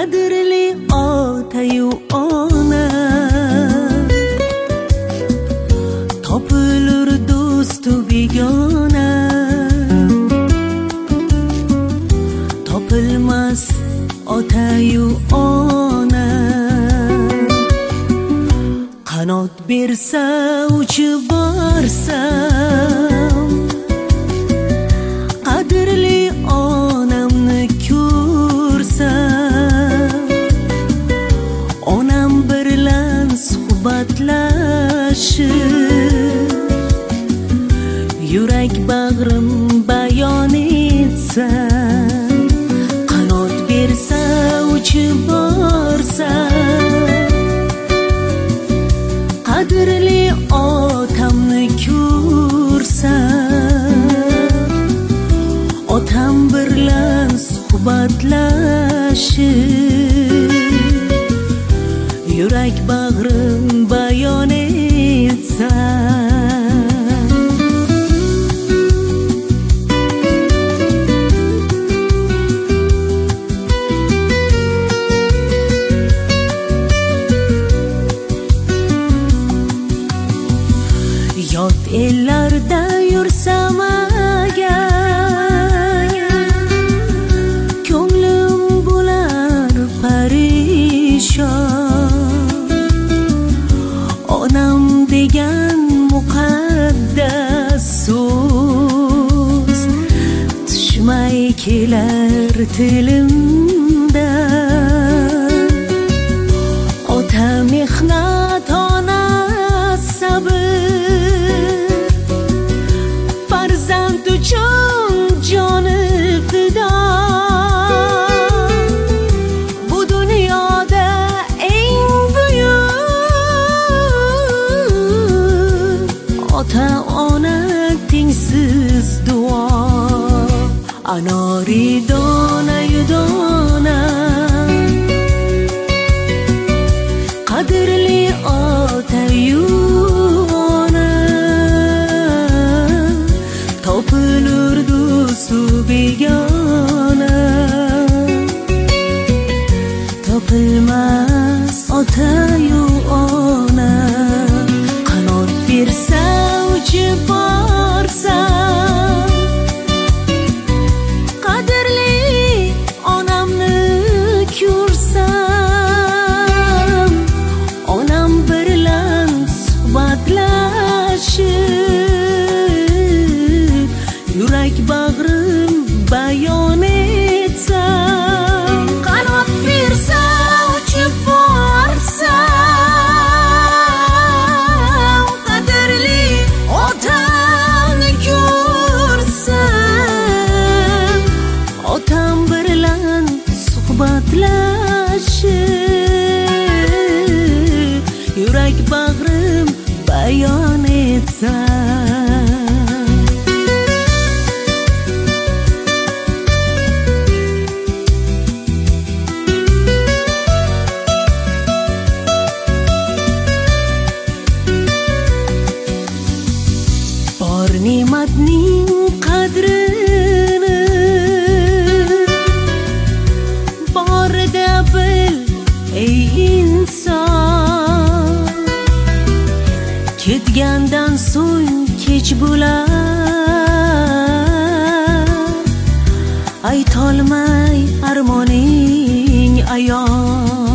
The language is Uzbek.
qadrli ota-yu ona, topilur do'stu begona, topilmas ota-yu ona. Qanot bersa uchib borsam, qadrli onamni ko'rsam, onam bilan suhbatlashib, yurak bag'rim bayon etsam, qanot bersa uchib borsam, qadrli otamni ko'rsam, otam bilan suhbatlashib, yurak bag'rim bayon etsam. Yot ellarda yursam agar, ko'nglim bo'lar parishon. Onam degan muqaddas so'z tushmay kelar tilimdan. Ota mehnat, ona sabr, farzand uchun joni fido. Bu dunyoda eng buyuk ota ona tengsiz duo. Anori dona-yu dona, qadrli ota-yu ona, topilur do'stu begona, topilmas ota-yu ona. Qanot bersa uchib borsam, qadrli onamni ko'rsam, onam bilan suhbatlashib, yurak bag'rim bayon etsam. Qanot bersa uchib borsam, qadrli otamni ko'rsam, otam bilan suhbatlashib, yurak bag'rim bayon etsam. Bor ne'matning qadrini borida bil ey inson. Ketgandan so'ng kech bo'lar, aytolmay armoning ayon.